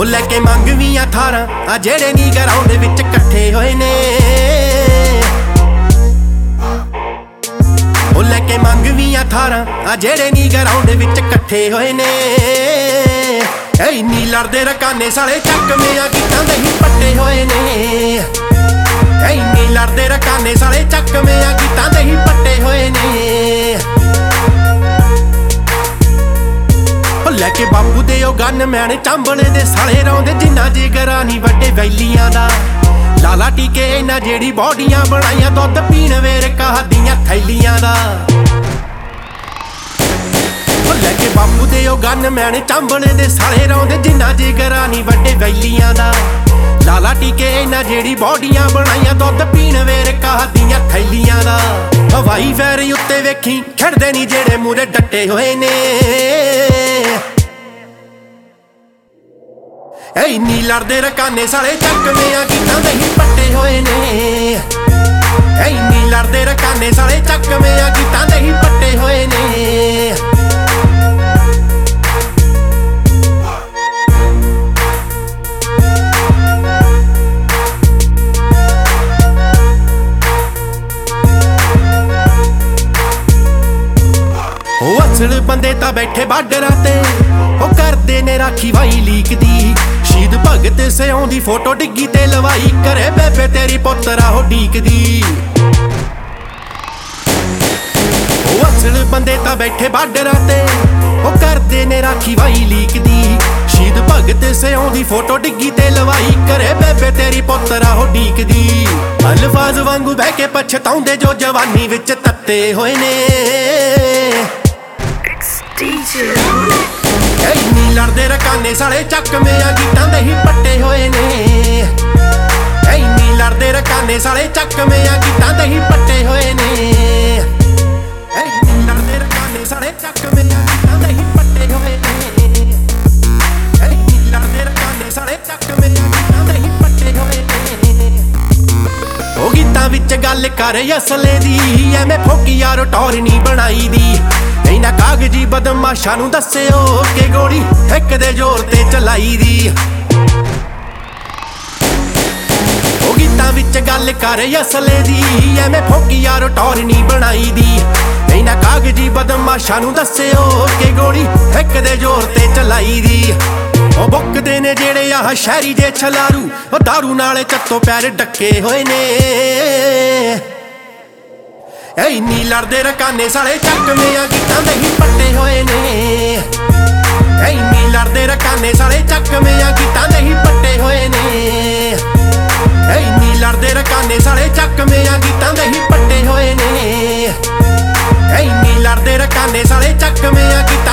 लेके मंगवियां थारां आ जेड़े नी ग्राउंड विच कट्ठे होए ने। लेके मंगवियां थारां आ जेड़े नी ग्राउंड विच कट्ठे होए ने। इन्नी लड़दे रकाने साले चकमियां गीतां दे ही पट्टे होए ने। इन्नी लड़दे रकाने साले चकमियां गीतां दे ही पट्टे होए ने। लेके बापू दे ओ गन मैन चांबले दे साले रौंदे जिन्ना जिगरा नी वड्डे वैलियां दा। लाला टीके इन्ना जेड़ी बॉडियां बनाइयां दुध पीण वेरका दियां थैलियां दा। लेके बापू दे ओ गन मैन चांबले दे साले रौंदे जिन्ना जिगरा नी वड्डे वैलियां दा। लाला टीके इन्ना जेड़ी बॉडियां बनाइयां दुध पीण वेरका दियां थैलियां दा। हवाई फैर उत्ते वेखी खड़दे नी जेड़े मूरे डट्टे होए ने। इन्नी लड़दे रकाने साले चकमियां गीतां दे ही पट्टे होए ने। इन्नी लड़दे रकाने साले चकमियां गीतां दे ही पट्टे होए ने। असल बंदे तां बैठे बार्डरां ते ओ करदे ने राखी वाई लीक दी। शहीद भगत सिंह दी फोटो डिग्गी ते लवाई करे बेबे तेरी पुत्तरा हो डीकदी। असल बंदे तां बैठे बार्डरां ते ओ करदे ने राखी वाई लीक दी। शहीद भगत सिंह दी फोटो डिग्गी ते लवाई करे बेबे तेरी पुत्तरा हो डीकदी। अल्फाज वांगू बह के पछताउंदे जो जवानी विच तत्ते होए ने। इन्नी लड़दे रकाने साले चकमियां गीतां दे ही पट्टे होए ने। इन्नी लड़दे रकाने साले चकमियां गीतां दे ही पट्टे होए ने। इन्नी लड़दे रकाने साले चकमियां गीतां दे ही पट्टे होए ने। इन्नी लड़दे रकाने साले चकमियां गीतां दे ही पट्टे होए ने। ओ गीतां विच गल कर असले दी एवें फोकी यारो टौर नी बनाई दी। इन्हां कागजी बदमाशां नूं दस्सिओ कि गोली हिक दे जोर ते चलाई दी। ओ गीतां विच गल कर असले दी एवें फोकी यारो टौर नी बनाई दी। इन्हां कागजी बदमाशां नूं दस्सिओ कि गोली हिक दे जोर ते चलाई दी। ओ बुकदे ने जेड़े आह शहरी जे छलारू ओ दारू नाल चत्तो पैर डक्के होए ने। इन्नी लड़दे रकाने साले चकमियां गीतां दे ही पट्टे होए ने। इन्नी लड़दे रकाने साले चकमियां गीतां दे ही पट्टे होए ने। इन्नी लड़दे रकाने साले चकमियां गीतां दे ही पट्टे होए ने। इन्नी लड़दे रकाने साले चकमियां